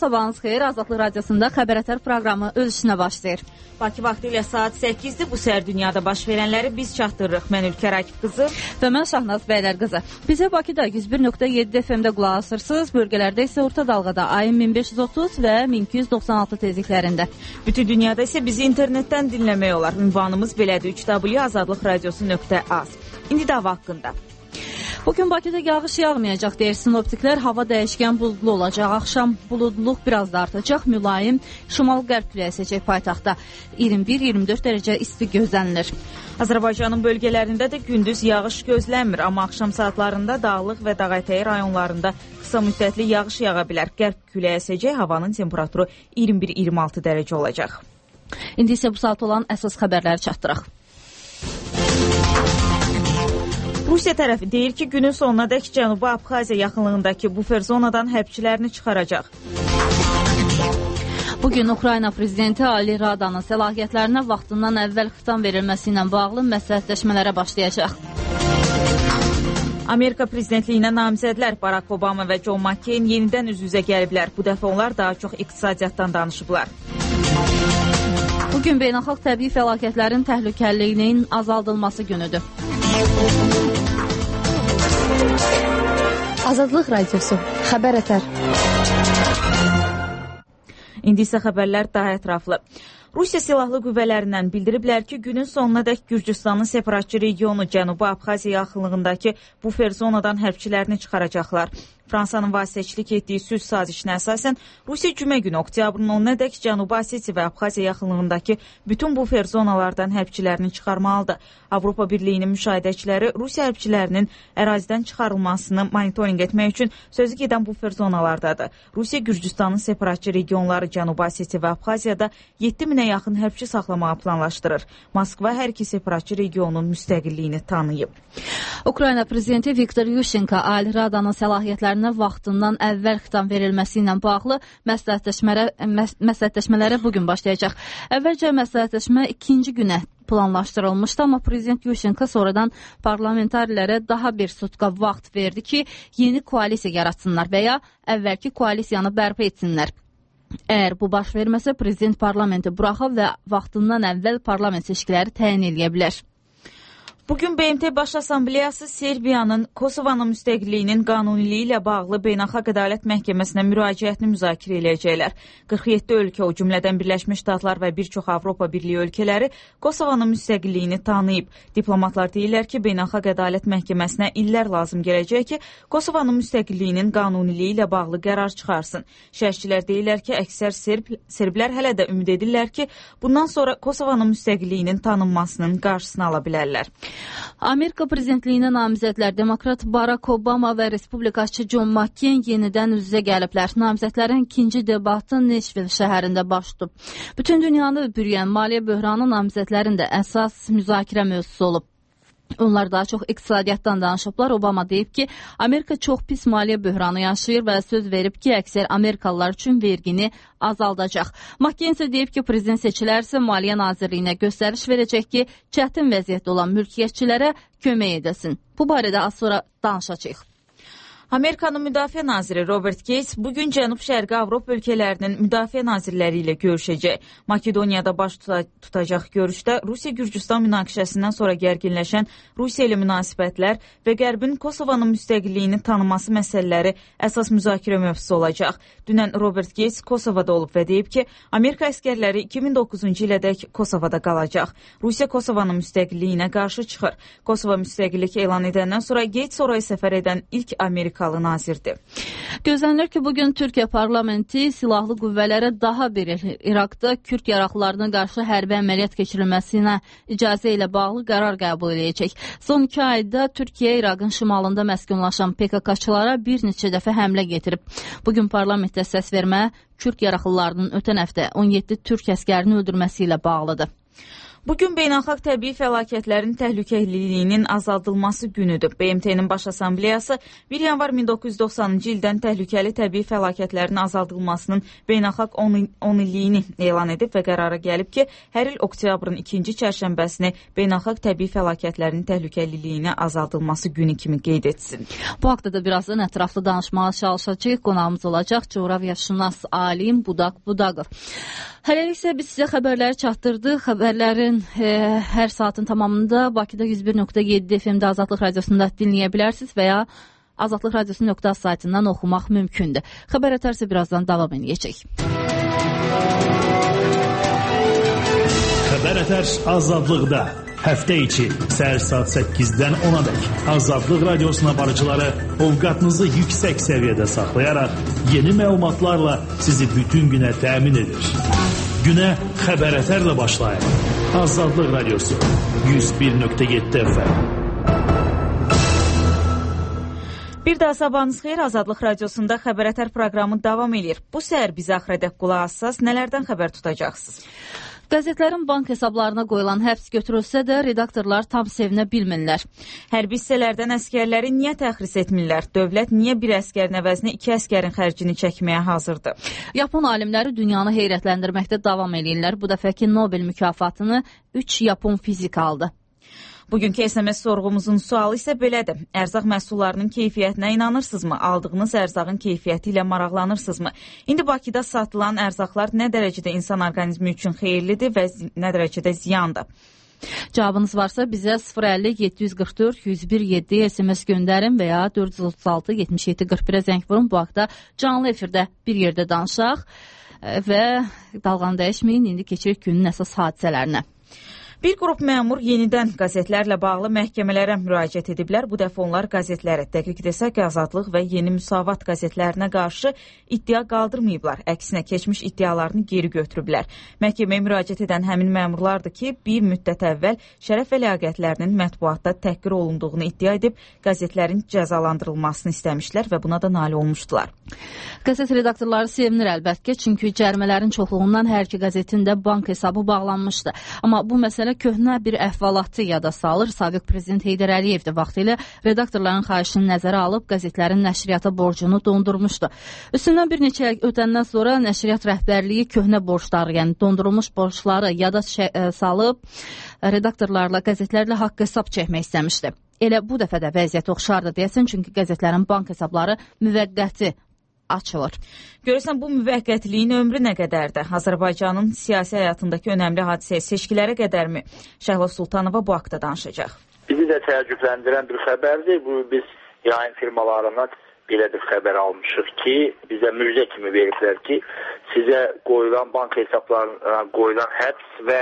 sabahınız xeyir. Azadlıq Radiosunda Xəbər proqramı öz işinə başlayır. Bakı vaxtı ilə saat 8-dir. Bu səhər dünyada baş verənləri biz çatdırırıq. Mən Ülkər Akif qızı və mən Şahnaz Bəylər qızı. Bizə Bakıda 101.7 FM-də qulaq asırsınız. Bölgələrdə isə orta dalğada ayın 1530 və 1296 tezliklərində. Bütün dünyada isə bizi internetdən dinləmək olar. Ünvanımız belədir: www.azadlıqradiosu.az. İndi dava haqqında. Bugün Bakıda yağış yağmayacaq deyir sinoptiklər. Hava dəyişkən buludlu olacaq. Axşam buludluq biraz da artacaq. Mülayim şimal-qərb küləyi əsəcək paytaxtda. 21-24 dərəcə isti gözlənilir. Azərbaycanın bölgələrində də gündüz yağış gözlənmir, amma axşam saatlarında dağlıq və dağətəyi rayonlarında qısa müddətli yağış yağa bilər. Qərb küləyi əsəcək. Havanın temperaturu 21-26 dərəcə olacaq. İndi isə bu saat olan əsas xəbərləri çatdıraq. Rusiya tərəfi deyir ki, günün sonunadək Cənubi Abxaziya yaxınlığındakı bufer zonadan hərbçilərini çıxaracaq. Bugün Ukrayna prezidenti Ali Radanın səlahiyyətlərinə vaxtından əvvəl xitam verilməsi ilə bağlı məsləhətləşmələrə başlayacaq. Amerika prezidentliyinə namizədlər Barack Obama və John McCain yenidən üz-üzə gəliblər. Bu dəfə onlar daha çox iqtisadiyyatdan danışıblar. Bugün beynəlxalq təbii fəlakətlərin təhlükəliliyinin azaldılması günüdür. Azadlıq Radiosu, Xəbər Ətər. İndi isə xəbərlər daha ətraflı. Rusiya Silahlı Qüvvələrindən bildiriblər ki, günün sonunadək Gürcüstanın separatçı regionu Cənubi Abxaziya yaxınlığındakı bufer zonadan hərbçilərini çıxaracaqlar. Fransanın vasitəçilik etdiyi sülh sazişinə əsasən Rusiya cümə günü oktyabrın 10-nadək Cənubi Osetiya və Abxaziya yaxınlığındakı bütün bufer zonalardan hərbçilərini çıxarmalıdır. Avropa Birliyinin müşahidəçiləri Rusiya hərbçilərinin ərazidən çıxarılmasını monitorinq etmək üçün sözü gedən bufer zonalardadır. Rusiya Gürcüstanın separatçı regionları Cənubi Osetiya və Abxaziyada 7000-ə yaxın hərbçi saxlamağı planlaşdırır. Moskva hər iki separatçı regionun müstəqilliyini tanıyıb. Ukrayna prezidenti Viktor Yushchenko Ali Radanın səlahiyyətlərinə vaxtından əvvəl xitam verilməsi ilə bağlı məsləhətləşmələrə bugün başlayacaq. Əvvəlcə məsləhətləşmə ikinci günə planlaşdırılmışdı, amma prezident Yushchenko sonradan parlamentarilərə daha bir sutka vaxt verdi ki, yeni koalisiya yaratsınlar və ya əvvəlki koalisiyanı bərpa etsinlər. Əgər bu baş verməsə, prezident parlamenti buraxıb və vaxtından əvvəl parlament seçkiləri təyin edə bilər. Bugün BMT Baş Assambleyası Serbiyanın Kosovanın müstəqilliyinin qanuniliyi ilə bağlı Beynəlxalq Ədalət Məhkəməsinə müraciətini müzakirə edəcəklər. 47 ölkə, o cümlədən Birləşmiş Ştatlar və bir çox Avropa Birliyi ölkələri Kosovanın müstəqilliyini tanıyıb. Diplomatlar deyirlər ki, Beynəlxalq Ədalət Məhkəməsinə illər lazım gələcək ki, Kosovanın müstəqilliyinin qanuniliyi ilə bağlı qərar çıxarsın. Şərhçilər deyirlər ki, əksər serblər hələ də ümid edirlər ki, bundan sonra Kosovanın müstəqilliyinin tanınmasının qarşısını ala bilərlər. Amerika prezidentliyinə namizədlər Demokrat Barack Obama və Respublikaçı John McCain yenidən üz-üzə gəliblər. Namizədlərin ikinci debatı Nashville şəhərində baş tutub. Bütün dünyanı bürüyən maliyyə böhranı namizədlərin də əsas müzakirə mövzusu olub. Onlar daha çox iqtisadiyyatdan danışıblar. Obama deyib ki, Amerika çox pis maliyyə böhranı yaşayır və söz verib ki, əksər Amerikalılar üçün vergini azaldacaq. McCain isə deyib ki, prezident seçilərsə Maliyyə Nazirliyinə göstəriş verəcək ki, çətin vəziyyətdə olan mülkiyyətçilərə kömək edəsin. Bu barədə az sonra danışacağıq. Amerikanın Müdafiə naziri Robert Gates bugün Cənub-Şərqi Avropa ölkələrinin müdafiə nazirləri ilə görüşəcək. Makedoniyada baş tutacaq görüşdə Rusiya-Gürcüstan münaqişəsindən sonra gərginləşən Rusiya ilə münasibətlər və Qərbin Kosovanın müstəqilliyini tanıması məsələləri əsas müzakirə mövzusu olacaq. Dünən Robert Gates Kosovada olub və deyib ki, Amerika əskərləri 2009-cu ilədək Kosovada qalacaq. Rusiya Kosovanın müstəqilliyinə qarşı çıxır. Kosova müstəqillik elan edəndən sonra Gates oraya səfər edən ilk Amerikalı nazirdir. Gözlənilir ki, bugün Türkiyə parlamenti silahlı qüvvələrə daha bir İraqda Kürd yaraqlarına qarşı hərbi əməliyyat keçirilməsinə icazə ilə bağlı qərar qəbul edəcək. Son 2 ayda Türkiyə İraqın şimalında məskunlaşan PKK-çılara bir neçə dəfə həmlə getirib. Bugün parlamentdə səs vermə Kürd yaraqlılarının ötən həftə 17 türk əskərini öldürməsi ilə bağlıdır. Bugün Beynəlxalq Təbii Fəlakətlərin Təhlükəliliyinin azaldılması günüdür. BMT-nin Baş Assambleyası 1 yanvar 1990-cı ildən təhlükəli təbii fəlakətlərin azaldılmasının beynəlxalq 10 illiyini elan edib və qərara gəlib ki, hər il oktyabrın 2-ci çərşənbəsini Beynəlxalq Təbii Fəlakətlərin Təhlükəliliyini azaldılması günü kimi qeyd etsin. Bu haqda da birazdan ətraflı danışmağa çalışacağıq. Qonağımız olacaq coğrafiyaşünas alim Budaq Budaqov. Hələlik isə biz sizə xəbərləri çatdırdıq. Xəbərlərin hər saatın tamamında Bakıda 101.7 FM-də Azadlıq Radiosunda dinləyə bilərsiniz və ya Azadlıq Radiosu.az saytından oxumaq mümkündür. Xəbər ətərsə birazdan davam edəcək. Xəbər ətər Azadlıqda. Həftə içi səhər saat 8-dən 10-a dək Azadlıq Radiosuna barıcıları ovqatınızı yüksək səviyyədə saxlayaraq yeni məlumatlarla sizi bütün günə təmin edir. Günə xəbər ətərlə başlayın. Azadlıq Radiosu 101.7 FM. Bir daha sabahınız xeyir, Azadlıq Radiosunda xəbər ətər proqramı davam edir. Bu səhər bizə axırədək qulaq assaz, nələrdən xəbər tutacaqsınız? Qəzetlərin bank hesablarına qoyulan həbs götürülsə də redaktorlar tam sevinə bilmirlər. Hərbi hissələrdən əskərləri niyə təxris etmirlər? Dövlət niyə bir əskərin əvəzinə 2 əskərin xərcini çəkməyə hazırdır? Yapon alimləri dünyanı heyrətləndirməkdə davam edirlər. Bu dəfəki Nobel mükafatını 3 Yapon fizik aldı. Bugünkü SMS sorğumuzun sualı isə belədir. Ərzaq məhsullarının keyfiyyətinə inanırsınızmı? Aldığınız ərzağın keyfiyyəti ilə maraqlanırsınızmı? İndi Bakıda satılan ərzaqlar nə dərəcədə insan orqanizmi üçün xeyirlidir və nə dərəcədə ziyandır? Cavabınız varsa bizə 050-744-101-7 SMS göndərin və ya 436-77-41-ə zəng vurun. Bu haqda canlı efirdə bir yerdə danışaq və dalğanı dəyişməyin. İndi keçirik günün əsas hadisələrinə. Bir qrup məmur yenidən qəzetlərlə bağlı məhkəmələrə müraciət ediblər. Bu dəfə onlar qəzetləri, dəqiq desək Azadlıq və Yeni Müsavat qəzetlərinə qarşı iddia qaldırmayıblar. Əksinə keçmiş iddialarını geri götürüblər. Məhkəməyə müraciət edən həmin məmurlardır ki, bir müddət əvvəl şərəf və ləyaqətlərinin mətbuatda təhqir olunduğunu iddia edib qəzetlərin cəzalandırılmasını istəmişlər və buna da nail olmuşdular. Qəzet redaktorları sevinir əlbəttə, çünki cərimələrin çoxluğundan hər iki qəzetin də bank hesabı bağlanmışdı. Amma bu məsələ köhnə bir əhvalatı yada salır. Sabiq prezident Heydər Əliyev də vaxtilə redaktorların xahişini nəzərə alıb qəzetlərin nəşriyyata borcunu dondurmuşdu. Üstündən bir neçə il ötəndən sonra nəşriyyat rəhbərliyi köhnə borcları, yəni dondurulmuş borcları yada salıb redaktorlarla, qəzetlərlə haqq hesab çəkmək istəmişdi. Elə bu dəfə də vəziyyət oxşardı deyəsən, çünki qəzetlərin bank hesabları müvəqqəti açılır. Görürsən, bu müvəqqətliyin ömrü nə qədərdir? Azərbaycanın siyasi həyatındakı önəmli hadisə seçkilərə qədərmi? Şəhla Sultanova bu haqda danışacaq. Bizi də təəccübləndirən bir xəbərdir. Bu, biz yayın firmalarından belə bir xəbər almışıq ki, bizə müjdə kimi veriblər ki, sizə qoyulan bank hesablarına qoyulan həbs və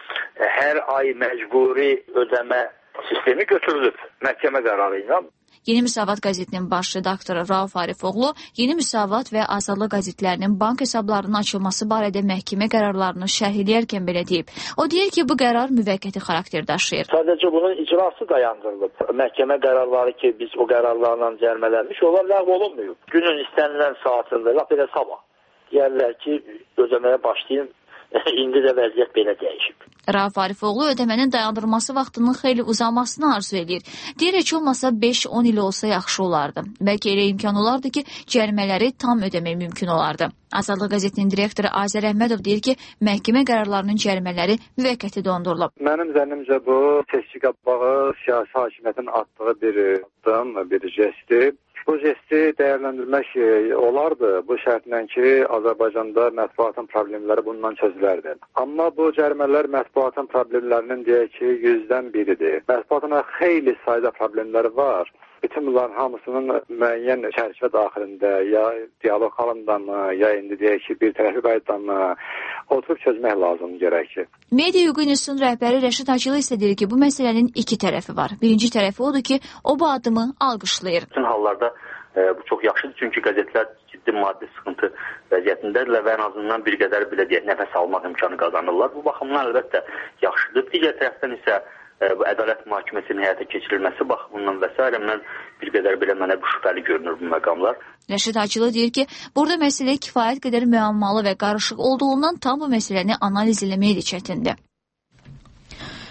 hər ay məcburi ödəmə sistemi götürülüb məhkəmə qərarı ilə. Yeni Müsavat qəzetinin baş redaktoru Rauf Arifoğlu, Yeni Müsavat və Azadlıq qəzetlərinin bank hesablarının açılması barədə məhkəmə qərarlarını şərh edərkən belə deyib. O deyir ki, bu qərar müvəqqəti xarakter daşıyır. Sadəcə bunun icrası dayandırılıb. Məhkəmə qərarları ki, biz o qərarlarla cərimələnmiş, onlar ləğv olunmuyor. Günün istənilən saatında, lap elə sabah deyərlər ki, ödəməyə başlayın. İndi də vəziyyət belə dəyişib. Rauf Arifoğlu ödəmənin dayandırılması vaxtının xeyli uzamasını arzu edir. Deyir, heç olmasa 5-10 il olsa yaxşı olardı. Bəlkə elə imkan olardı ki, cərimələri tam ödəmək mümkün olardı. Azadlıq qəzetinin direktoru Azər Əhmədov deyir ki, məhkəmə qərarlarının cərimələri müvəqqəti dondurulub. Mənim zənnimcə bu seçki qabağı siyasi hakimiyyətin atdığı bir addım, bir jestdir. Bu jesti dəyərləndirmək olardı bu şərtlə ki, Azərbaycanda mətbuatın problemləri bundan çözülərdi. Amma bu cərimələr mətbuatın problemlərinin deyək ki, 100-dən biridir. Mətbuatın xeyli sayda problemləri var. Bütün bunların hamısının müəyyən çərçivə daxilində ya dialoq halında mı, ya indi deyək ki, bir tərəfi qaydada oturub çözmək lazım gərək ki. Media Hüquq İnstitutunun rəhbəri Rəşid Hacılı isə deyir ki, bu məsələnin iki tərəfi var. Birinci tərəfi odur ki, o bu addımı alqışlayır. Bütün hallarda bu çox yaxşıdır, çünki qəzetlər ciddi maddi sıxıntı vəziyyətindədirlər və ən azından bir qədər belə deyək, nəfəs almaq imkanı qazanırlar. Bu baxımdan əlbəttə yaxşıdır. Digər tərəfdən isə bu ədalət mühakiməsinin həyata keçirilməsi baxımından və s. mən bir qədər belə mənə bu şübhəli görünür bu məqamlar. Rəşid Hacılı deyir ki, burada məsələ kifayət qədər müəmmalı və qarışıq olduğundan tam bu məsələni analiz eləmək də çətindir.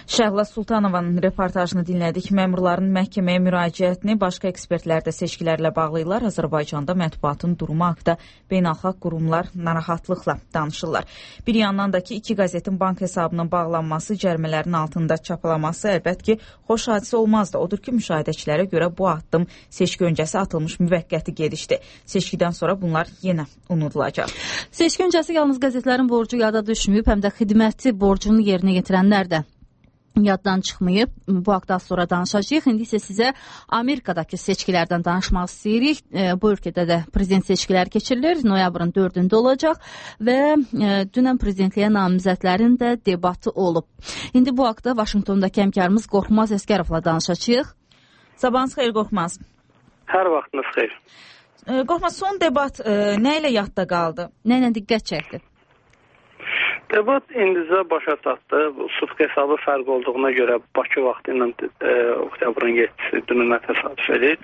Şəhla Sultanovanın reportajını dinlədik. Məmurların məhkəməyə müraciətini başqa ekspertlər də seçkilərlə bağlayırlar. Azərbaycanda mətbuatın durumu haqqında beynəlxalq qurumlar narahatlıqla danışırlar. Bir yandan da ki, 2 qəzetin bank hesabının bağlanması, cərimələrin altında çapalaması əlbət ki, xoş hadisə olmazdı. Odur ki, müşahidəçilərə görə bu addım seçki öncəsi atılmış müvəqqəti gedişdir. Seçkidən sonra bunlar yenə unudulacaq. Seçki öncəsi yalnız qəzetlərin borcu yada düşməyib, həm də xidməti borcunu yerinə yetirənlər də yaddan çıxmayıb. Bu haqda sonra danışacağıq. İndi isə sizə Amerikadakı seçkilərdən danışmaq istəyirik. Bu ölkədə də prezident seçkiləri keçirilir. Noyabrın 4-də olacaq və dünən prezidentliyə namizədlərin də debatı olub. İndi bu haqda Vaşinqtondakı həmkarımız Qorxmaz Əskərovla danışacağıq. Sabahınız xeyir, Qorxmaz. Hər vaxtınız xeyir. Qorxmaz, son debat nə ilə yadda qaldı? Nə ilə diqqət çəkdi? Debat indicə başa çatdı. Sufq hesabı fərq olduğuna görə Bakı vaxtı ilə oktyabrın 7-si dününə təsadüf edir.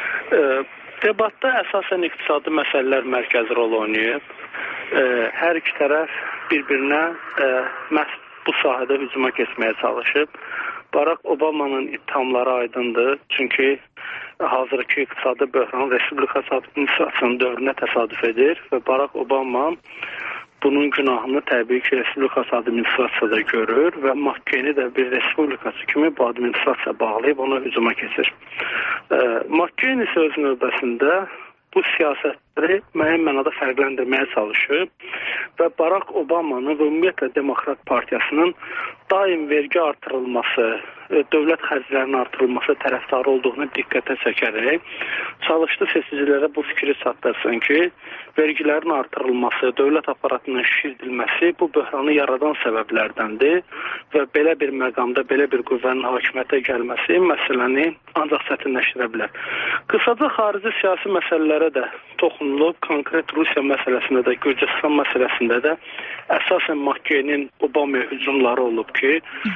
Debatda əsasən iqtisadi məsələlər mərkəzi rol oynayıb. Hər iki tərəf bir-birinə məhz bu sahədə hücuma keçməyə çalışıb. Barack Obama'nın ittihamları aydındır. Çünki hazırki iqtisadi böhran Respublika administrasiyasının dövrünə təsadüf edir və Barack Obama bunun günahını təbii ki, Respublika administrasiyada görür və McCain-i də bir respublikası kimi bu administrasiya bağlayıb ona hücuma keçir. McCain isə öz növbəsində bu siyasətləri müəyyən mənada fərqləndirməyə çalışıb və Barack Obama'nın və ümumiyyətlə Demokrat Partiyasının daim vergi artırılması, dövlət xərclərinin artırılması tərəfdarı olduğunu diqqətə çəkərək çalışdı seçicilərə bu fikri çatdırsın ki, vergilərin artırılması, dövlət aparatının şişirdilməsi bu böhranı yaradan səbəblərdəndir və belə bir məqamda, belə bir qüvvənin hakimiyyətə gəlməsi məsələni ancaq çətinləşdirə bilər. Qısaca xarici siyasi məsələlərə də toxunulub, konkret Rusiya məsələsində də, Gürcüstan məsələsində də əsasən McCain-in Obama'ya hücumları olub ki,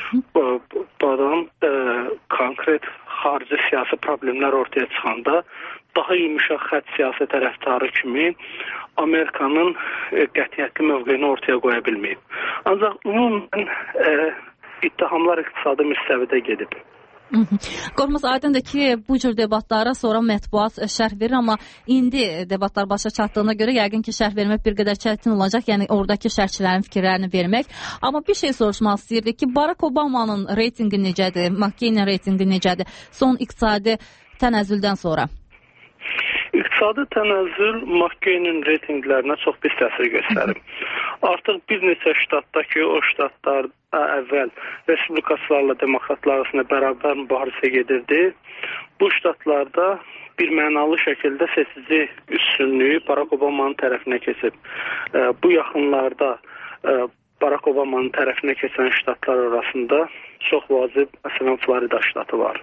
buradan konkret xarici siyasi problemlər ortaya çıxanda daha yumuşaq xətt siyasi tərəfdarı kimi Amerikanın qətiyyətli mövqeyini ortaya qoya bilməyib. Ancaq ümumən ittihamlar iqtisadi müstəvidə gedib. Qorxmaz, aydındır ki, bu cür debatlara sonra mətbuat şərh verir, amma indi debatlar başa çatdığına görə yəqin ki, şərh vermək bir qədər çətin olacaq, yəni oradakı şərhçilərin fikirlərini vermək. Amma bir şey soruşmaq istəyirdik ki, Barack Obama'nın reytingi necədir, McCain-in reytingi necədir son iqtisadi tənəzzüldən sonra? İqtisadi tənəzzül McCain-in reytinglərinə çox pis təsir göstərib. Artıq bir neçə ştatda ki, o ştatlar əvvəl respublikaçılarla demokratlar arasında bərabər mübarizə gedirdi. Bu ştatlarda bir mənalı şəkildə seçici üstünlüyü Barack Obama'nın tərəfinə keçib. Bu yaxınlarda Barack Obama'nın tərəfinə keçən ştatlar arasında çox vacib, məsələn, Florida ştatı var.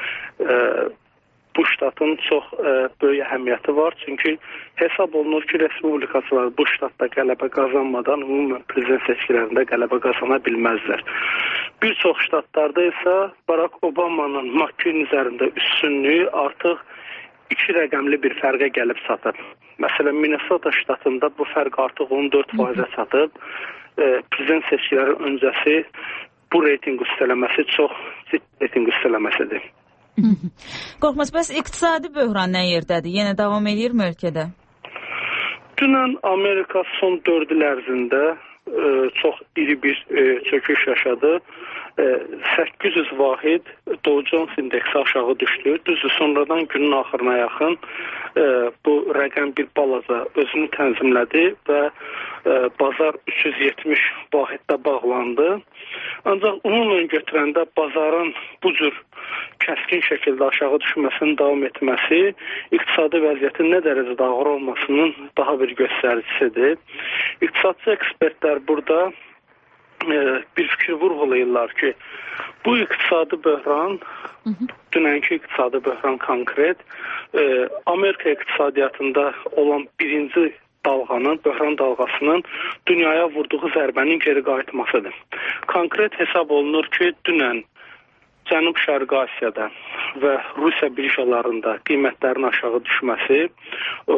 Bu ştatın çox böyük əhəmiyyəti var. Çünki hesab olunur ki, respublikaçılar bu ştatda qələbə qazanmadan ümumən prezident seçkilərində qələbə qazana bilməzlər. Bir çox ştatlarda isə Barack Obama'nın McCain üzərində üstünlüyü artıq 2 rəqəmli bir fərqə gəlib çatıb. Məsələn, Minnesota ştatında bu fərq artıq 14%-ə çatıb. Prezident seçkiləri öncəsi bu reyting üstələməsi çox ciddi reyting üstələməsidir. Qorxmaz, bəs iqtisadi böhran nə yerdədir? Yenə davam edirmi ölkədə? Dünən Amerika son 4 il ərzində çox iri bir çöküş yaşadı. 800 vahid Dow Jones indeksi aşağı düşdü. Düzdür, sonradan günün axırına yaxın bu rəqəm bir balaca özünü tənzimlədi və bazar 370 vahiddə bağlandı. Ancaq ümumən götürəndə bazarın bu cür kəskin şəkildə aşağı düşməsinin davam etməsi iqtisadi vəziyyətin nə dərəcədə ağır olmasının daha bir göstəricisidir. İqtisadçı ekspertlər burada bir fikir vurğulayırlar ki, bu iqtisadi böhran, dünənki iqtisadi böhran konkret, Amerika iqtisadiyyatında olan birinci dalğanın, böhran dalğasının dünyaya vurduğu zərbənin geri qayıtmasıdır. Konkret hesab olunur ki, dünən Cənub-Şərqi Asiyada və Rusiya birjalarında qiymətlərin aşağı düşməsi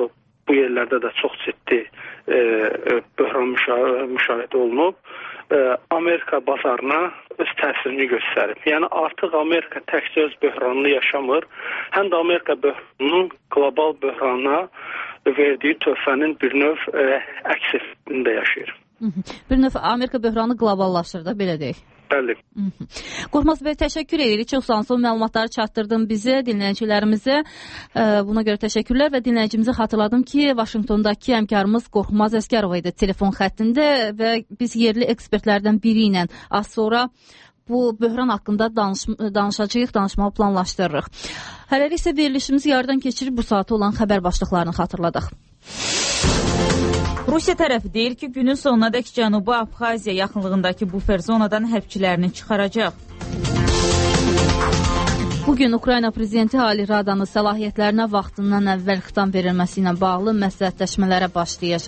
bu yerlərdə də çox ciddi böhran müşahidə olunub. Amerika bazarına öz təsirini göstərib. Yəni artıq Amerika təkcə öz böhranını yaşamır, həm də Amerika böhranının qlobal böhrana verdiyi töhfənin bir növ əks effektində yaşayır. Bir növ Amerika böhranı qloballaşır da, belə deyək. Bəli. Qorxmaz bəy, təşəkkür edirik. Çox sağ olun, məlumatları çatdırdın bizə, dinləyicilərimizə. Buna görə təşəkkürlər və dinləyicimizə xatırladım ki, Vaşinqtondakı həmkarımız Qorxmaz Əsgərov idi telefon xəttində və biz yerli ekspertlərdən biri ilə az sonra bu böhran haqqında danışacağıq, danışmağı planlaşdırırıq. Hələlik isə verilişimiz yarıdan keçirib bu saata olan xəbər başlıqlarını xatırladıq. Rusiya tərəfi deyir ki, günün sonunadək Cənubi Abxaziya yaxınlığındakı bufer zonadan hərbçilərini çıxaracaq. Bugün Ukrayna prezidenti Ali Radanın səlahiyyətlərinə vaxtından əvvəl xitam verilməsi ilə bağlı məsləhətləşmələrə başlayır.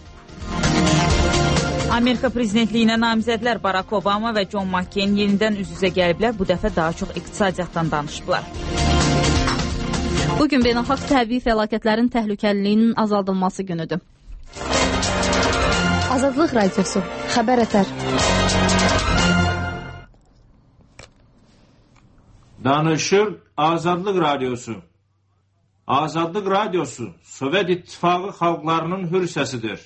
Amerika prezidentliyinə namizədlər Barack Obama və John McCain yenidən üz-üzə gəliblər. Bu dəfə daha çox iqtisadiyyatdan danışıblar. Bugün beynəlxalq təbii fəlakətlərin təhlükəliliyinin azaldılması günüdür. Azadlıq Radiosu, Xəbər Ətər. Danışır Azadlıq Radiosu. Azadlıq Radiosu Sovet İttifaqı xalqlarının hür səsidir.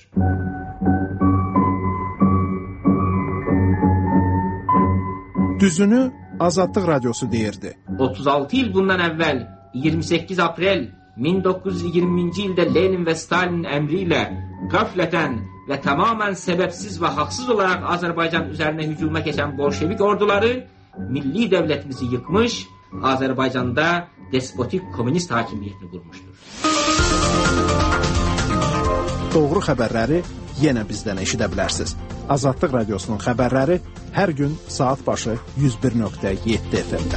Düzünü Azadlıq Radiosu deyirdi. 36 il bundan əvvəl 28 aprel 1920-ci ildə Lenin və Stalinin əmri ilə qaflətən və tamamən səbəbsiz və haqsız olaraq Azərbaycan üzərinə hücuma keçən bolşevik orduları milli dövlətimizi yıkmış, Azərbaycanda despotik komünist hakimiyyətini qurmuşdur. Doğru xəbərləri yenə bizdən eşidə bilərsiniz. Azadlıq Radiosunun xəbərləri hər gün saat başı 101.7 FM-də.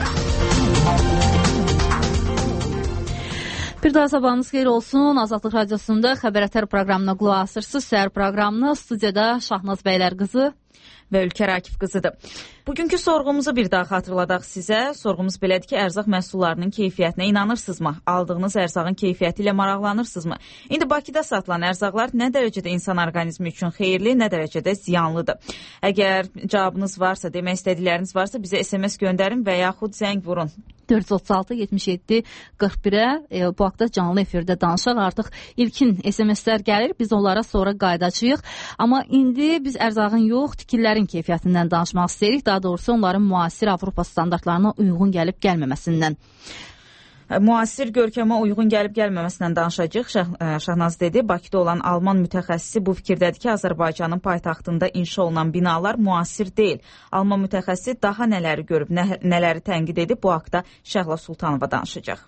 Bir daha sabahınız xeyir olsun. Azadlıq Radiosunda Xəbər Ətər proqramına qulaq asırsınız. Səhər proqramına studiyada Şahnaz Bəylər qızı və Ülkər Akif qızıdır. Bugünkü sorğumuzu bir daha xatırladaq sizə. Sorğumuz belədir ki, ərzaq məhsullarının keyfiyyətinə inanırsınızmı? Aldığınız ərzağın keyfiyyəti ilə maraqlanırsınızmı? İndi Bakıda satılan ərzaqlar nə dərəcədə insan orqanizmi üçün xeyirli, nə dərəcədə ziyanlıdır? Əgər cavabınız varsa, demək istədikləriniz varsa bizə SMS göndərin və yaxud zəng vurun. 436-77-41-ə bu haqda canlı efirdə danışaq. Artıq ilkin SMS-lər gəlir, biz onlara sonra qayıdacağıq. Amma indi biz ərzağın yox, tikililərin keyfiyyətindən danışmaq istəyirik. Daha doğrusu onların müasir Avropa standartlarına uyğun gəlib gəlməməsindən. Müasir görkəmə uyğun gəlib gəlməməsindən danışacağıq. Şahnaz dedi, Bakıda olan Alman mütəxəssisi bu fikirdədir ki, Azərbaycanın paytaxtında inşa olunan binalar müasir deyil. Alman mütəxəssisi daha nələri görüb, nələri tənqid edib, bu haqda Şəhla Sultanova danışacaq.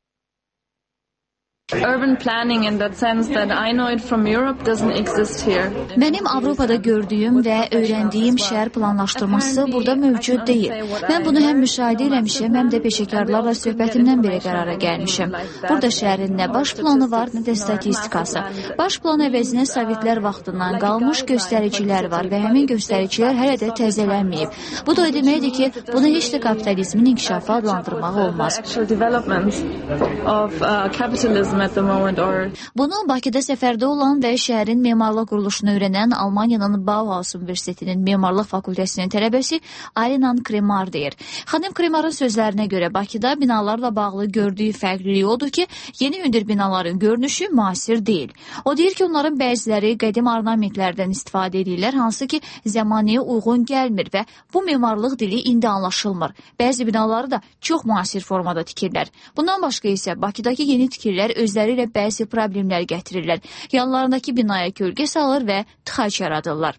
Urban planning in that sense that I know it from Europe doesn't exist here. Mənim Avropada gördüyüm və öyrəndiyim şəhər planlaşdırması burada mövcud deyil. Mən bunu həm müşahidə eləmişəm, həm də peşəkarlarla söhbətimdən belə qərara gəlmişəm. Burada şəhərin nə baş planı var, nə də statistikası. Baş plan əvəzinə Sovetlər vaxtından qalmış göstəricilər var və həmin göstəricilər hələ də təzələnməyib. Bu da deməkdir ki, bunu heç də kapitalizmin inkişafı adlandırmaq olmaz. Bunu Bakıda səfərdə olan və şəhərin memarlıq quruluşunu öyrənən Almaniyanın Bauhaus Universitetinin memarlıq fakültəsinin tələbəsi Arinan Kremar deyir. Xanım Kremarın sözlərinə görə Bakıda binalarla bağlı gördüyü fərqlilik odur ki, yeni hündür binaların görünüşü müasir deyil. O deyir ki, onların bəziləri qədim ornamentlərdən istifadə edirlər, hansı ki, zəmanəyə uyğun gəlmir və bu memarlıq dili indi anlaşılmır. Bəzi binaları da çox müasir formada tikirlər. Bundan başqa isə Bakıdakı yeni tikirlər özləri ilə bəzi problemlər gətirirlər. Yanlarındakı binaya kölgə salır və tıxac yaradırlar.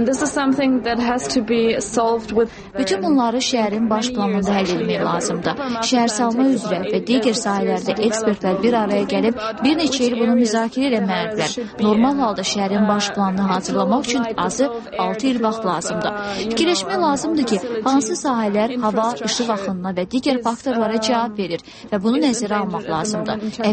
Bütün bunları şəhərin baş planında həll etmək lazımdır. Şəhər salma üzrə və digər sahələrdə ekspertlər bir araya gəlib bir neçə il bunu müzakirə eləməlidirlər. Normal halda şəhərin baş planını hazırlamaq üçün azı 6 il vaxt lazımdır. Fikirləşmək lazımdır ki, hansı sahələr hava, işıq axınına və digər faktorlara cavab verir və bunu nəzərə almaq lazımdır. Əvvəlcədən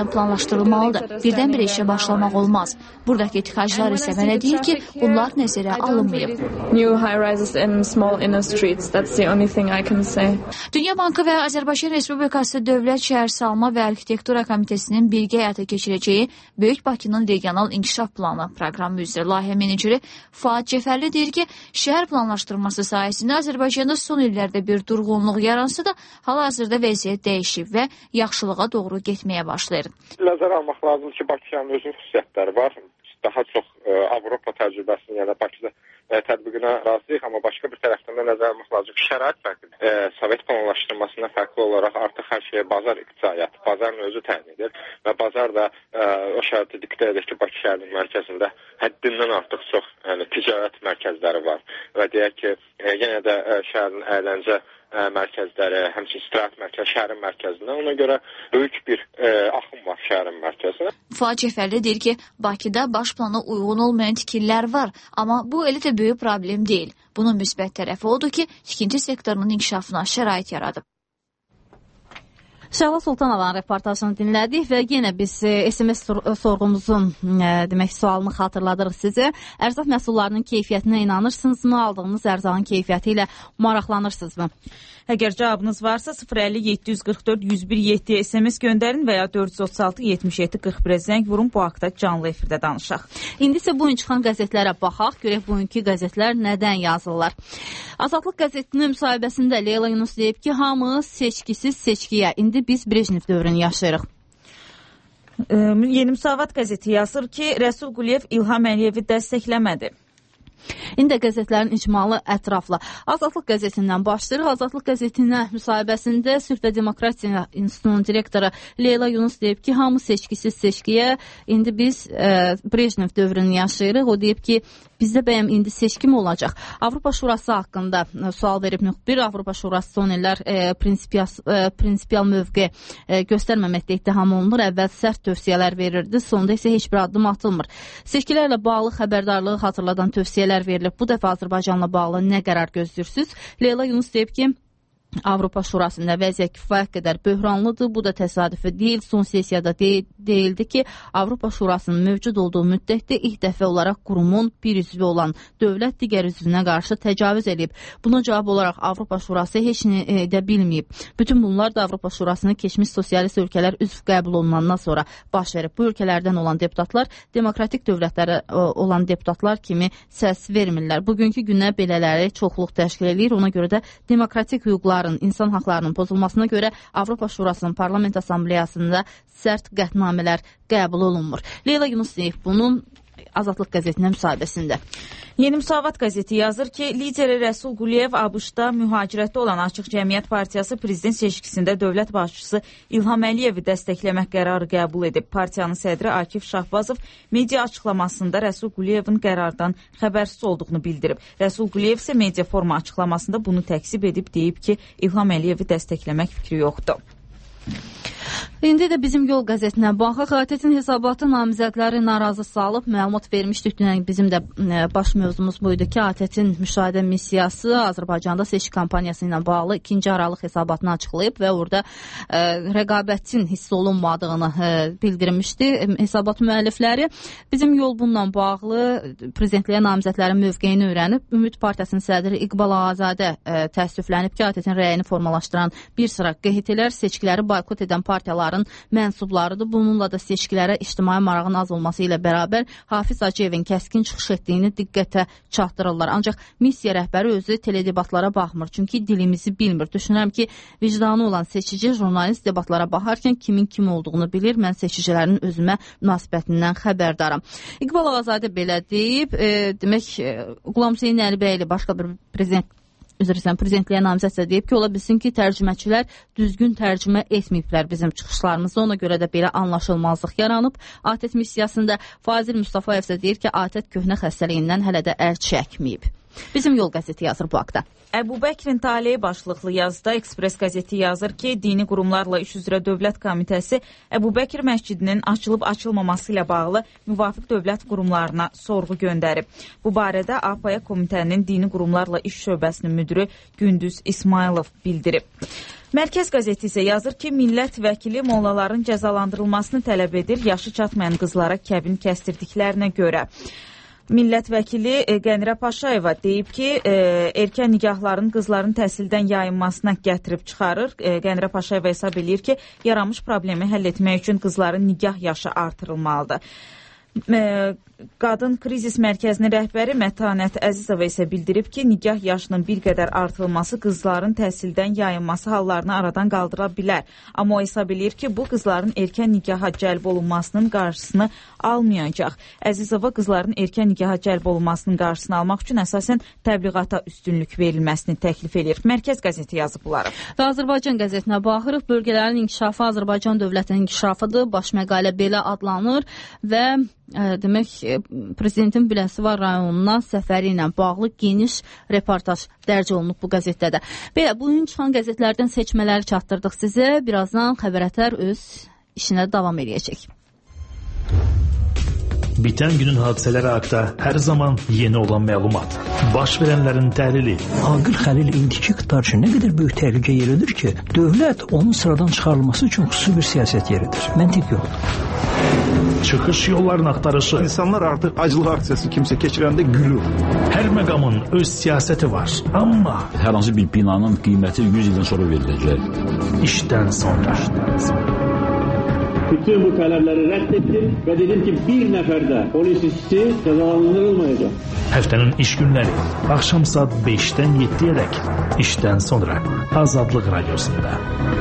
planlaşdırılmalıdır. Birdən-birə işə başlamaq olmaz. Buradakı tıxaclar isə mənə deyir ki, bunlar nəzərə alınmayıb. New high-rises in small inner streets. That's the only thing I can say. Dünya Bankı və Azərbaycan Respublikası Dövlət Şəhərsalma və Arxitektura Komitəsinin birgə həyata keçirəcəyi Böyük Bakının regional inkişaf planı proqramı üzrə layihə meneceri Fuad Cəfərli deyir ki, şəhər planlaşdırması sayəsində Azərbaycanda son illərdə bir durğunluq yaransa da, hal-hazırda vəziyyət dəyişib və yaxşılığa doğru getməyə başlayır. Nəzərə almaq lazım ki, Bakıyanın özünün xüsusiyyətləri var. Daha çox Avropa təcrübəsinin, yəni Bakıda tətbiqinə razıyıq, amma başqa bir tərəfdən də nəzərə almaq lazım ki, şərait fərqlidir. Sovet planlaşdırmasından fərqli olaraq artıq hər şeyə bazar iqtisadiyyatı, bazarın özü təyin edir və bazar da o şəraiti diktə edir ki, Bakı şəhərinin mərkəzində həddindən artıq çox ticarət mərkəzləri var və deyək ki, yenə də şəhərin əyləncə mərkəzləri, həmçinin istirahət mərkəzi şəhərin mərkəzində. Ona görə böyük bir axım var şəhərin mərkəzinə. Fuad Cəfərli deyir ki, Bakıda baş plana uyğun olmayan tikililər var, amma bu elə də böyük problem deyil. Bunun müsbət tərəfi odur ki, tikinti sektorunun inkişafına şərait yaradıb. Şəhla Sultanovaның reportajını dinlədik və yenə biz SMS sorğumuzun demək sualını xatırladırıq sizə. Ərzaq məhsullarının keyfiyyətinə inanırsınızmı? Aldığınız ərzağın keyfiyyəti ilə maraqlanırsınızmı? Əgər cavabınız varsa 050-744-101-7 SMS göndərin və ya 436-77-41 zəng vurun, bu haqda canlı efirdə danışaq. İndi isə bugün çıxan qəzetlərə baxaq, görək bugünkü qəzetlər nədən yazırlar. Azadlıq qəzetinin müsahibəsində Leyla Yunus deyib ki, hamı seçkisiz seçkiyə, indi biz Brejnev dövrünü yaşayırıq. Yeni Müsavat qəzeti yazır ki, Rəsul Quliyev İlham Əliyevi dəstəkləmədi. İndi qəzetlərin icmalı ətrafla. Azadlıq qəzetindən başlayırıq. Azadlıq qəzetinə müsahibəsində Sülh və Demokratiya İnstitutunun direktoru Leyla Yunus deyib ki, hamı seçkisiz seçkiyə, indi biz Brejnev dövrünü yaşayırıq. O deyib ki, bizdə bəyəm indi seçki mi olacaq? Avropa Şurası haqqında sual verib müxbir. Avropa Şurası son illər prinsipial mövqe göstərməməkdə ittiham olunur. Əvvəl sərt tövsiyələr verirdi, sonda isə heç bir addım atılmır. Seçkilərlə bağlı xəbərdarlığı xatırladan tövsiyələr verilib. Bu dəfə Azərbaycanla bağlı nə qərar gözləyirsiniz? Leyla Yunus deyib ki, Avropa Şurasında vəziyyət kifayət qədər böhranlıdır. Bu da təsadüfi deyil. Son sessiyada deyildi ki, Avropa Şurasının mövcud olduğu müddətdə ilk dəfə olaraq qurumun bir üzvü olan dövlət digər üzvünə qarşı təcavüz edib. Buna cavab olaraq Avropa Şurası heç nə edə bilməyib. Bütün bunlar da Avropa Şurasının keçmiş sosialist ölkələr üzv qəbul olunandan sonra baş verib. Bu ölkələrdən olan deputatlar demokratik dövlətlərə olan deputatlar kimi səs vermirlər. Bugünkü günə belələri çoxluq təşkil edir. Ona görə də demokratik hüquqlar, insan haqlarının pozulmasına görə Avropa Şurasının Parlament Assambleyasında sərt qətnamələr qəbul olunmur. Leyla Yunus deyib bunun Azadlıq qəzetinə müsahibəsində. Yeni Müsavat qəzeti yazır ki, lideri Rəsul Quliyev ABŞ-da mühacirətdə olan Açıq Cəmiyyət Partiyası prezident seçkisində dövlət başçısı İlham Əliyevi dəstəkləmək qərarı qəbul edib. Partiyanın sədri Akif Şahbazov media açıqlamasında Rəsul Quliyevin qərardan xəbərsiz olduğunu bildirib. Rəsul Quliyev isə media forma açıqlamasında bunu təksib edib, deyib ki, İlham Əliyevi dəstəkləmək fikri yoxdur. İndi də bizim Yol qəzetinə baxaq. ATƏT-in hesabatı namizədləri narazı salıb. Məlumat vermişdik. Dünən bizim də baş mövzumuz buydu ki, ATƏT-in müşahidə missiyası Azərbaycanda seçki kampaniyası ilə bağlı 2-ci aralıq hesabatını açıqlayıb və orada rəqabətin hiss olunmadığını bildirmişdi hesabat müəllifləri. Bizim Yol bununla bağlı prezidentliyə namizədlərin mövqeyini öyrənib. Ümid Partiyasının sədri İqbal Ağazadə təəssüflənib ki, ATƏT-in rəyini formalaşdıran bir sıra QHT-lər seçkiləri boykot edən partiyaların mənsublarıdır. Bununla da seçkilərə ictimai marağın az olması ilə bərabər Hafiz Hacıyevin kəskin çıxış etdiyini diqqətə çatdırırlar. Ancaq missiya rəhbəri özü teledebatlara baxmır. Çünki dilimizi bilmir. Düşünürəm ki, vicdanı olan seçici jurnalist debatlara baxarkən kimin kim olduğunu bilir. Mən seçicilərin özümə münasibətindən xəbərdaram. İqbal Ağazadə belə deyib. Demək, Qulam Hüseyn Əlibəyli başqa bir prezidentliyə namizədsə deyib ki, ola bilsin ki, tərcüməçilər düzgün tərcümə etməyiblər bizim çıxışlarımızı. Ona görə də belə anlaşılmazlıq yaranıb. ATƏT missiyasında Fazil Mustafayev isə deyir ki, ATƏT köhnə xəstəliyindən hələ də əl çəkməyib. Bizim Yol qəzeti yazır bu haqda. Əbu Bəkrin Taleyi başlıqlı yazıda Ekspres qəzeti yazır ki, dini qurumlarla iş üzrə Dövlət Komitəsi Əbu Bəkir məscidinin açılıb-açılmaması ilə bağlı müvafiq dövlət qurumlarına sorğu göndərib. Bu barədə APAya komitənin dini qurumlarla iş şöbəsinin müdürü Gündüz İsmailov bildirib. Mərkəz qəzeti isə yazır ki, millət vəkili mollaların cəzalandırılmasını tələb edir, yaşı çatmayan qızlara kəbin kəstirdiklərinə görə. Millət vəkili Qənirə Paşayeva deyib ki, erkən nikahların qızların təhsildən yayınmasına gətirib çıxarır. Qənirə Paşayeva hesab edir ki, yaranmış problemi həll etmək üçün qızların nikah yaşı artırılmalıdır. Qadın Krizis Mərkəzinin rəhbəri Mətanət Əzizova isə bildirib ki, nikah yaşının bir qədər artırılması qızların təhsildən yayınması hallarını aradan qaldıra bilər. Amma o hesab edir ki, bu qızların erkən nikaha cəlb olunmasının qarşısını almayacaq. Əzizova qızların erkən nikaha cəlb olunmasının qarşısını almaq üçün əsasən təbliğata üstünlük verilməsini təklif edir. Mərkəz qəzeti yazıb bunları. Və Azərbaycan qəzetinə baxırıq. Bölgələrin inkişafı Azərbaycan dövlətinin inkişafıdır. Baş məqalə belə adlanır və demək prezidentin Biləsuvar rayonuna səfəri ilə bağlı geniş reportaj dərc olunub bu qəzetdə də. Belə, bugün çıxan qəzetlərdən seçmələri çatdırdıq sizə. Birazdan Xəbərətər öz işinə davam edəcək. Bitən günün hadisələri haqqında hər zaman yeni olan məlumat, baş verənlərin təhlili. Aqil Xəlil indiki iqtidar üçün nə qədər böyük təhlükə yeridir ki, dövlət onun sıradan çıxarılması üçün xüsusi bir siyasət yeridir. Məntiq yoxdur. Çıxış yollarını axtarışı. İnsanlar artıq aclıq aksiyası kimsə keçirəndə gülür. Hər məqamın öz siyasəti var, amma hər hansı bir binanın qiyməti 100 ildən sonra veriləcək. İşdən sonra. Bütün bu tələbləri rədd etdim və dedim ki, bir nəfər də polis işçisi cəzalandırılmayacaq. Həftənin iş günləri axşam saat 5-dən 7-yədək işdən sonra Azadlıq Radiosunda.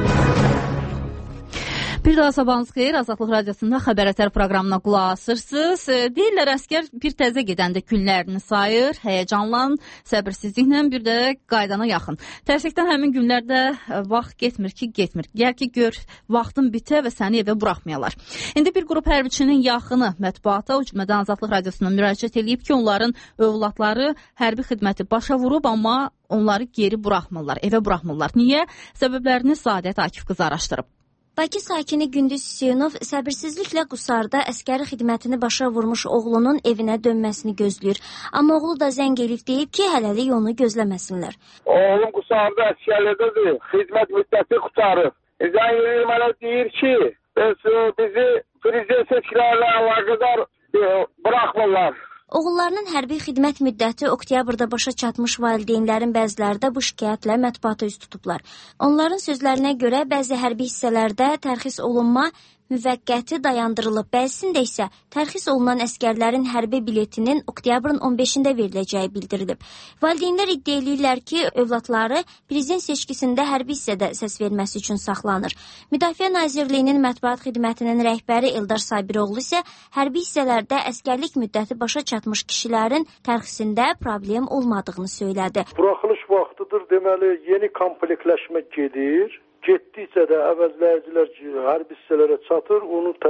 Bir daha sabahınız xeyir, Azadlıq Radiosunda Xəbərətər proqramına qulaq asırsınız. Deyirlər, əskər bir təzə gedəndə günlərini sayır, həyəcanla, səbirsizliklə, bir də qaydana yaxın. Təəssüfdən həmin günlərdə vaxt getmir ki, getmir. Gəl ki, gör, vaxtın bitə və səni evə buraxmayalar. İndi bir qrup hərbiçinin yaxını mətbuata, o cümlədən Azadlıq Radiosuna müraciət edib ki, onların övladları hərbi xidməti başa vurub, amma onları geri buraxmırlar, evə buraxmırlar. Niyə? Səbəblərini Sadət Akif qızı araşdırıb. Bakı sakini Gündüz Hüseynov səbirsizliklə Qusarda əskəri xidmətini başa vurmuş oğlunun evinə dönməsini gözləyir. Amma oğlu da zəng elib deyib ki, hələlik onu gözləməsinlər. Oğlum Qusarda əskərlidir, xidmət müddəti qutarıb. Zəng elib mənə deyir ki, bizi prezident seçkilərlə əlaqədar buraxmırlar. Oğullarının hərbi xidmət müddəti oktyabrda başa çatmış valideynlərin bəziləri də bu şikayətlə mətbuata üz tutublar. Onların sözlərinə görə bəzi hərbi hissələrdə tərxis olunma müvəqqəti dayandırılıb, bəzisində isə tərxis olunan əskərlərin hərbi biletinin oktyabrın 15-də veriləcəyi bildirilib. Valideynlər iddia edirlər ki, övladları prezident seçkisində hərbi hissədə səs verməsi üçün saxlanır. Müdafiə Nazirliyinin mətbuat xidmətinin rəhbəri Eldar Sabiroğlu isə hərbi hissələrdə əskərlik müddəti başa çatmış kişilərin tərxisində problem olmadığını söylədi. Buraxılış vaxtıdır, deməli yeni komplektləşmə gedir. Getdikcə də əvəzləyicilər hərbi hissələrə çatır,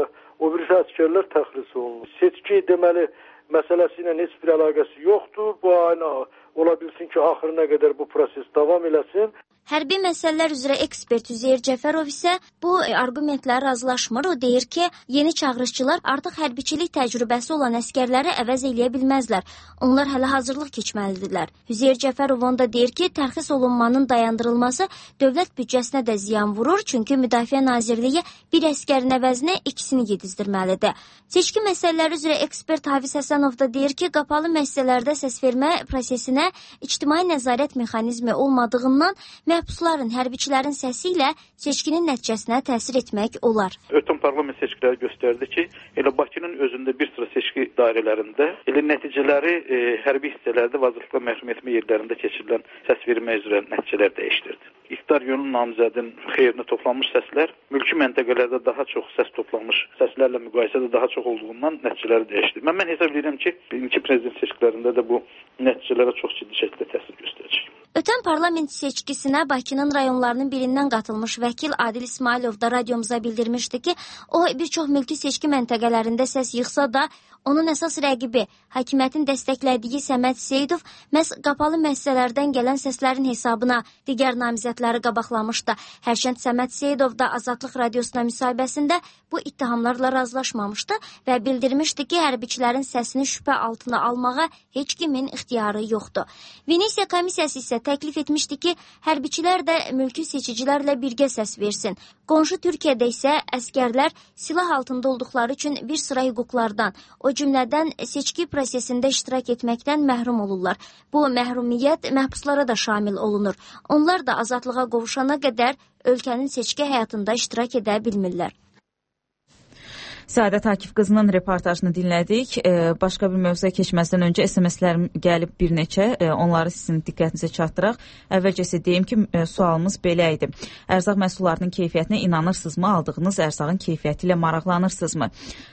o birisi əsgərlər təxris olunur. Seçki deməli məsələsi ilə heç bir əlaqəsi yoxdur. Bu ayın ola bilsin ki, axırına qədər bu proses davam eləsin. Hərbi məsələlər üzrə ekspert Üzeyir Cəfərov isə bu argumentlərə razılaşmır. O deyir ki, yeni çağırışçılar artıq hərbiçilik təcrübəsi olan əskərləri əvəz eləyə bilməzlər. Onlar hələ hazırlıq keçməlidirlər. Üzeyir Cəfərov onda deyir ki, tərxis olunmanın dayandırılması dövlət büdcəsinə də ziyan vurur, çünki Müdafiə Nazirliyi bir əskərin əvəzinə ikisini yedizdirməlidir. Seçki məsələləri üzrə ekspert Hafiz Həsənov da deyir ki, qapalı müəssisələrdə səsvermə prosesinə ictimai nəzarət mexanizmi olmadığından məhbusların, hərbiçilərin səsi ilə seçkinin nəticəsinə təsir etmək olar. Ötən parlament seçkiləri göstərdi ki, elə Bakının özündə bir sıra seçki dairələrində elə nəticələri hərbi hissələrdə vazifəli məhrum etmə yerlərində keçirilən səs vermə üzrə nəticələr dəyişdirdi. İqtidar yönü namizədin xeyrinə toplanmış səslər mülki məntəqələrdə daha çox səs toplanmış səslərlə müqayisədə daha çox olduğundan nəticələri dəyişdi. Mən hesab edirəm ki, birinci prezident seçkilərində də bu nəticələrə çox ciddi şəkildə təsir göstərəcək. Ötən parlament seçkisinə Bakının rayonlarının birindən qatılmış vəkil Adil İsmailov da radiomuza bildirmişdi ki, o bir çox mülki seçki məntəqələrində səs yığsa da Onun əsas rəqibi, hakimiyyətin dəstəklədiyi Səməd Seyidov məhz qapalı müəssisələrdən gələn səslərin hesabına digər namizədləri qabaqlamışdı. Hərçənd Səməd Seyidov da Azadlıq Radiosuna müsahibəsində bu ittihamlarla razılaşmamışdı və bildirmişdi ki, hərbiçilərin səsini şübhə altına almağa heç kimin ixtiyarı yoxdur. Venesiya komissiyası isə təklif etmişdi ki, hərbiçilər də mülki seçicilərlə birgə səs versin. Qonşu Türkiyədə isə əskərlər silah altında olduqları üçün bir sıra hüquqlardan, o cümlədən seçki prosesində iştirak etməkdən məhrum olurlar. Bu məhrumiyyət məhbuslara da şamil olunur. Onlar da azadlığa qovuşana qədər ölkənin seçki həyatında iştirak edə bilmirlər. Səadət Akif qızının reportajını dinlədik. Başqa bir mövzuya keçməzdən öncə SMS-lərim gəlib bir neçə. Onları sizin diqqətinizə çatdıraq. Əvvəlcə sizə deyim ki, sualımız belə idi. Ərzaq məhsullarının keyfiyyətinə inanırsınızmı? Aldığınız ərzağın keyfiyyəti ilə maraqlanırsınızmı?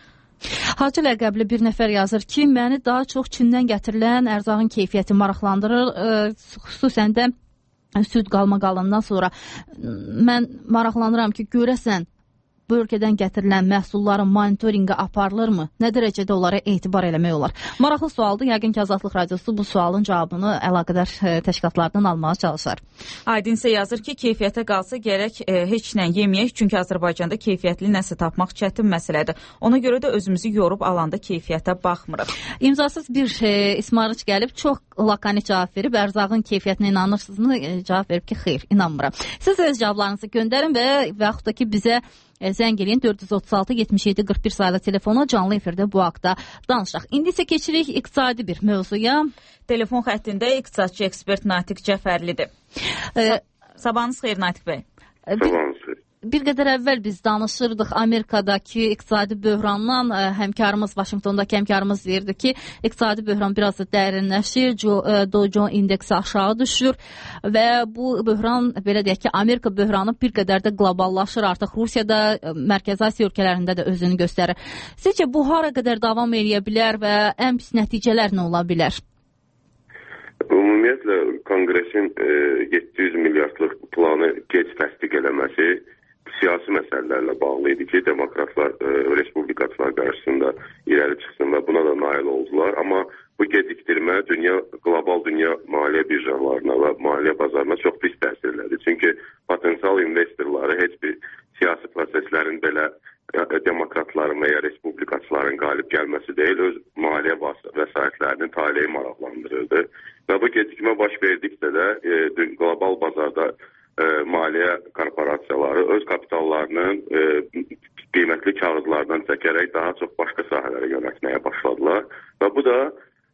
Hacı ləqəbli bir nəfər yazır ki, məni daha çox Çindən gətirilən ərzağın keyfiyyəti maraqlandırır. Xüsusən də süd qalmaqalından sonra mən maraqlanıram ki, görəsən bu ölkədən gətirilən məhsulların monitorinqə aparılırmı? Nə dərəcədə onlara etibar eləmək olar? Maraqlı sualdır. Yəqin ki, Azadlıq Radiosu bu sualın cavabını əlaqədar təşkilatlardan almağa çalışar. Aydın isə yazır ki, keyfiyyətə qalsa gərək heç nə yeməyək, çünki Azərbaycanda keyfiyyətli nəsə tapmaq çətin məsələdir. Ona görə də özümüzü yorub alanda keyfiyyətə baxmırıq. İmzasız bir ismarıç gəlib, çox lakanik cavab verib, ərzağın keyfiyyətinə inanırsınızmı? Cavab verib ki, xeyr, inanmıram. Siz öz cavablarınızı göndərin və yaxud da ki, bizə zəng eləyin 436-77-41 sayılı telefona, canlı efirdə bu haqda danışaq. İndi isə keçirik iqtisadi bir mövzuya. Telefon xəttində iqtisadçı ekspert Natiq Cəfərlidir. Sabahınız xeyir Natiq bəy. Sabahınız xeyir. Bir qədər əvvəl biz danışırdıq Amerikadakı iqtisadi böhrandan, həmkarımız, Vaşinqtondakı həmkarımız deyirdi ki, iqtisadi böhran biraz da dərinləşir, Dow Jones indeksi aşağı düşür və bu böhran, belə deyək ki, Amerika böhranı bir qədər də qloballaşır, artıq Rusiyada, Mərkəzi Asiya ölkələrində də özünü göstərir. Sizcə bu hara qədər davam edə bilər və ən pis nəticələr nə ola bilər? Ümumiyyətlə, Konqresin 700 milyardlıq planı gec təsdiq eləməsi siyasi məsələlərlə bağlı idi ki, demokratlar, respublikaçılar qarşısında irəli çıxsın və buna da nail oldular. Amma bu gecikdirmə qlobal dünya maliyyə birjalarına və maliyyə bazarına çox pis təsir elədi. Çünki potensial investorları heç bir siyasi proseslərin belə demokratların və ya respublikaçıların qalib gəlməsi deyil, öz maliyyə vəsaitlərinin taleyi maraqlandırırdı. Və bu gecikmə baş verdikdə də qlobal bazarda maliyyə korporasiyaları öz kapitallarının qiymətli kağızlardan çəkərək daha çox başqa sahələrə yönəltməyə başladılar. Və bu da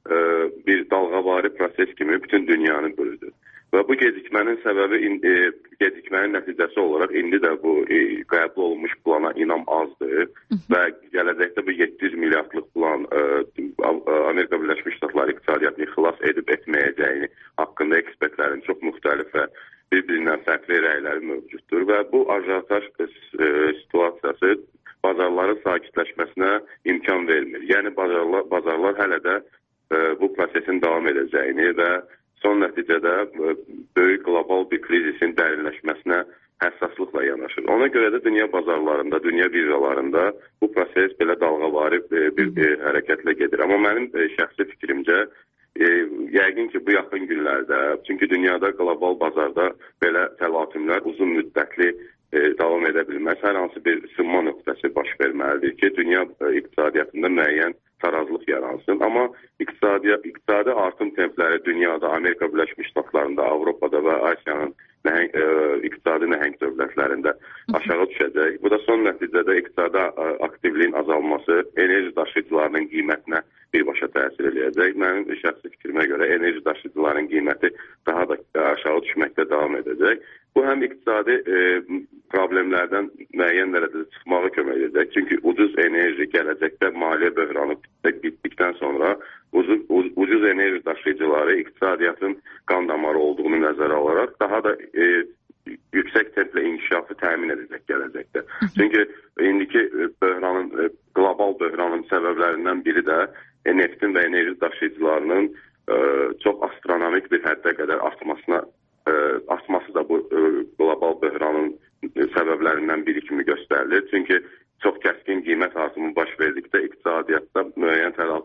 bir dalğavari proses kimi bütün dünyanı bölüdü. Və bu gecikmənin səbəbi, gecikmənin nəticəsi olaraq indi də bu qəbul olunmuş plana inam azdır və gələcəkdə bu 700 milyardlıq plan Amerika Birləşmiş Ştatları iqtisadiyyatını xilas edib etməyəcəyini haqqında ekspertlərin çox müxtəlif və bir-birindən fərqli rəyləri mövcuddur və bu ajantaj situasiyası bazarların sakitləşməsinə imkan vermir. Yəni bazarlar hələ də bu prosesin davam edəcəyini və son nəticədə böyük qlobal bir krizisin dərinləşməsinə həssaslıqla yanaşır. Ona görə də dünya bazarlarında, dünya birjalarında bu proses belə dalğavari bir hərəkətlə gedir. Amma mənim şəxsi fikrimcə, yəqin ki, bu yaxın günlərdə, çünki dünyada qlobal bazarda belə təlatümlər uzun müddətli davam edə bilməz. Hər hansı bir sınma nöqtəsi baş verməlidir ki, dünya iqtisadiyyatında müəyyən tarazlıq yaransın. Amma iqtisadi artım templəri dünyada, Amerika Birləşmiş Ştatlarında, Avropada və Asiyanın iqtisadi nəhəng dövlətlərində aşağı düşəcək. Bu da son nəticədə iqtisadi aktivliyin azalması enerji daşıyıcılarının qiymətinə birbaşa təsir edəcək. Mənim şəxsi fikrimə görə enerji daşıyıcılarının qiyməti daha da aşağı düşməkdə davam edəcək. Bu həm iqtisadi problemlərdən müəyyən dərəcədə çıxmağa kömək edəcək. Çünki ucuz enerji gələcəkdə maliyyə böhranı bitdikdən sonra ucuz enerji daşıyıcıları iqtisadiyyatın qan damarı olduğunu nəzərə alaraq daha da yüksək templə inkişafı təmin edəcək gələcəkdə. Çünki indiki qlobal böhranın səbəblərindən biri də neftin və enerji daşıyıcılarının çox astronomik bir həddə qədər artması da bu qlobal böhranın səbəblərindən biri kimi göstərilir. Çünki çox kəskin qiymət artımı baş verdikdə iqtisadiyyatda müəyyən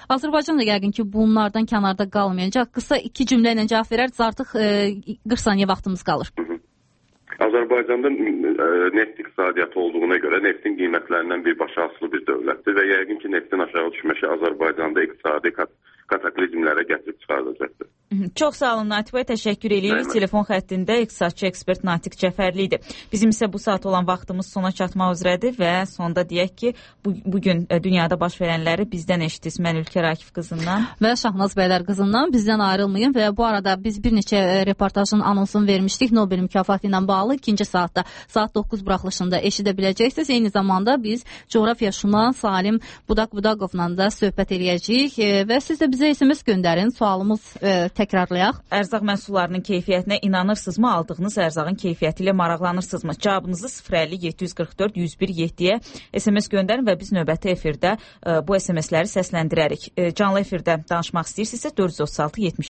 Azərbaycan da yəqin ki, bunlardan kənarda qalmayacaq. Qısa 2 cümlə ilə cavab verərsiniz, artıq 40 saniyə vaxtımız qalır. Azərbaycanda neft iqtisadiyyatı olduğuna görə neftin qiymətlərindən birbaşa asılı bir dövlətdir və yəqin ki, neftin aşağı düşməsi Azərbaycanda iqtisadi kataklizmlərə gətirib çıxardacaqdır. Çox sağ olun Natiq bəy, təşəkkür edirik. Telefon xəttində iqtisadçı ekspert Natiq Cəfərli idi. Bizim isə bu saat olan vaxtımız sona çatmaq üzrədir və sonda deyək ki, bugün dünyada baş verənləri bizdən eşitdiniz. Mən Ülkər Akif qızından və Şahnaz Bəylər qızından bizdən ayrılmayın və bu arada biz bir neçə reportajın anonsunu vermişdik Nobel mükafatı ilə bağlı. İkinci saatda, saat 9 buraxılışında eşidə biləcəksiniz. Eyni zamanda biz coğrafiyaşünas Salim Budaqovla da söhbət eləyəcəyik və siz də bizə SMS göndərin. Sualımız təkrarlayaq. Ərzaq məhsullarının keyfiyyətinə inanırsınızmı? Aldığınız ərzağın keyfiyyəti ilə maraqlanırsınızmı? Cavabınızı 050-744-107-yə SMS göndərin və biz növbəti efirdə bu SMS-ləri səsləndirərik. Canlı efirdə danışmaq istəyirsinizsə 436-70